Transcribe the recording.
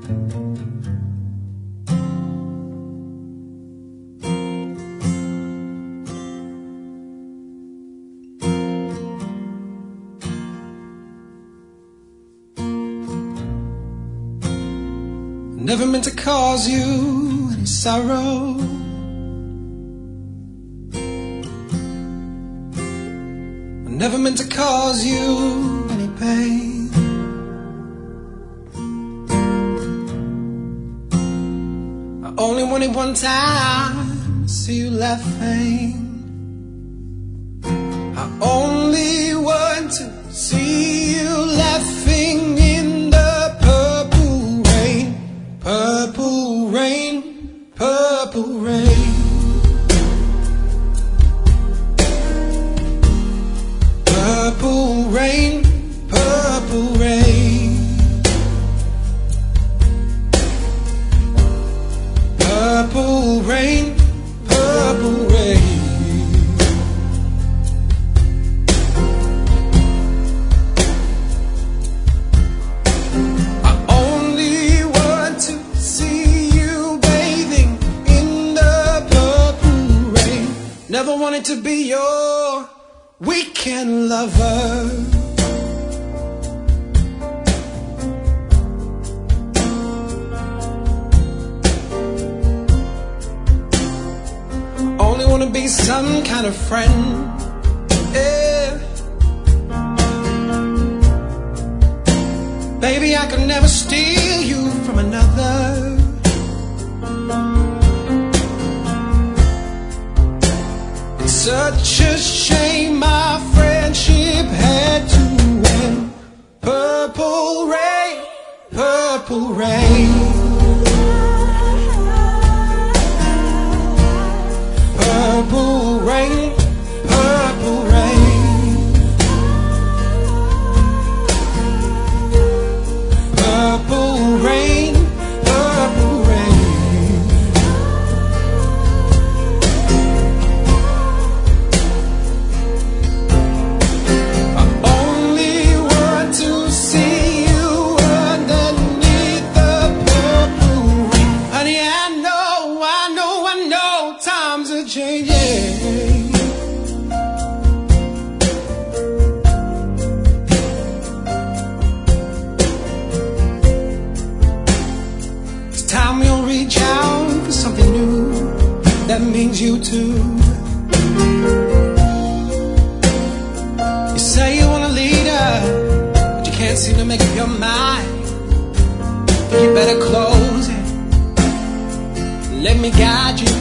Never meant to cause you any sorrow. I never meant to cause you any pain. I only wanted one time to see you laughing. I only want to see you laughing in the purple rain. Purple rain, purple rain. Purple rain, purple rain. Purple rain, purple rain. I only want to see you bathing in the purple rain. Never wanted to be your weekend lover. Only wanna be some kind of friend, yeah. Baby, I could never steal you from another. It's such a shame our friendship had to end. Purple rain, purple rain. Purple rain, purple rain. Purple rain, purple rain. I only want to see you underneath the purple rain. Honey, I know times are changing. It's time we'll reach out for something new that means you too. You say you want a leader, but you can't seem to make up your mind. You better close it. Let me guide you